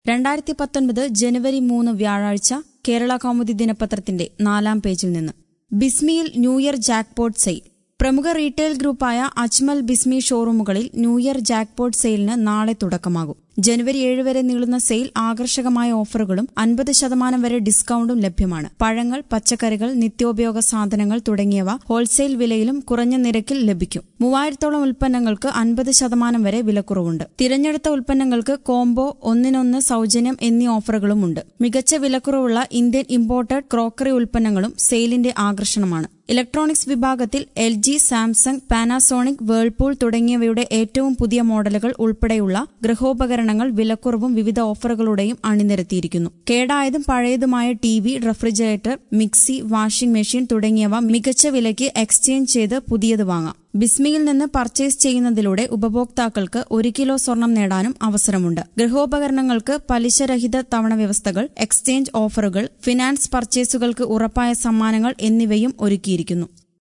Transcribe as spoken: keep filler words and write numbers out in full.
രണ്ടായിരത്തി പത്തൊൻപത് ജനുവരി മൂന്ന് വ്യാഴാഴ്ച കേരള കൗമുദി ദിനപത്രത്തിന്റെ നാലാം പേജിൽ നിന്ന് ബിസ്മിയിൽ ന്യൂ ഇയർ ജാക്ക്പോട്ട് സെയിൽ. പ്രമുഖ റീറ്റെയിൽ ഗ്രൂപ്പായ അജ്മൽ ബിസ്മി ഷോറൂമുകളിൽ ന്യൂ ഇയർ ജാക്ക്പോട്ട് സെയിലിന് നാളെ തുടക്കമാകും. ജനുവരി ഏഴ് വരെ നീളുന്ന സെയിൽ ആകർഷകമായ ഓഫറുകളും അൻപത് ശതമാനം വരെ ഡിസ്കൌണ്ടും ലഭ്യമാണ്. പഴങ്ങൾ, പച്ചക്കറികൾ, നിത്യോപയോഗ സാധനങ്ങൾ തുടങ്ങിയവ ഹോൾസെയിൽ വിലയിലും കുറഞ്ഞ നിരക്കിൽ ലഭിക്കും. മൂവായിരത്തോളം ഉൽപ്പന്നങ്ങൾക്ക് അൻപത് ശതമാനം വരെ വിലക്കുറവുണ്ട്. തിരഞ്ഞെടുത്ത ഉൽപ്പന്നങ്ങൾക്ക് കോംബോ, ഒന്നിനൊന്ന് സൌജന്യം എന്നീ ഓഫറുകളുമുണ്ട്. മികച്ച വിലക്കുറവുള്ള ഇന്ത്യൻ ഇമ്പോർട്ടഡ് ക്രോക്കറി ഉൽപ്പന്നങ്ങളും സെയിലിന്റെ ആകർഷണമാണ്. ഇലക്ട്രോണിക്സ് വിഭാഗത്തിൽ L G, Samsung, Panasonic, Whirlpool തുടങ്ങിയവയുടെ ഏറ്റവും പുതിയ മോഡലുകൾ ഉൾപ്പെടെയുള്ള ഗൃഹോപകരണങ്ങൾ വിലക്കുറവും വിവിധ ഓഫറുകളുടെയും അണിനിരത്തിയിരിക്കുന്നു. കേടായതും പഴയതുമായ T V, refrigerator, mixie, washing machine തുടങ്ങിയവ മികച്ച വിലയ്ക്ക് എക്സ്ചേഞ്ച് ചെയ്ത് പുതിയത് വാങ്ങാം. ബിസ്മിയിൽ നിന്ന് പർച്ചേസ് ചെയ്യുന്നതിലൂടെ ഉപഭോക്താക്കൾക്ക് ഒരു കിലോ സ്വർണം നേടാനും അവസരമുണ്ട്. ഗൃഹോപകരണങ്ങൾക്ക് പലിശരഹിത തവണ വ്യവസ്ഥകൾ, എക്സ്ചേഞ്ച് ഓഫറുകൾ, ഫിനാൻസ് പർച്ചേസുകൾക്ക് ഉറപ്പായ സമ്മാനങ്ങൾ എന്നിവയും ഒരുക്കിയിരിക്കുന്നു.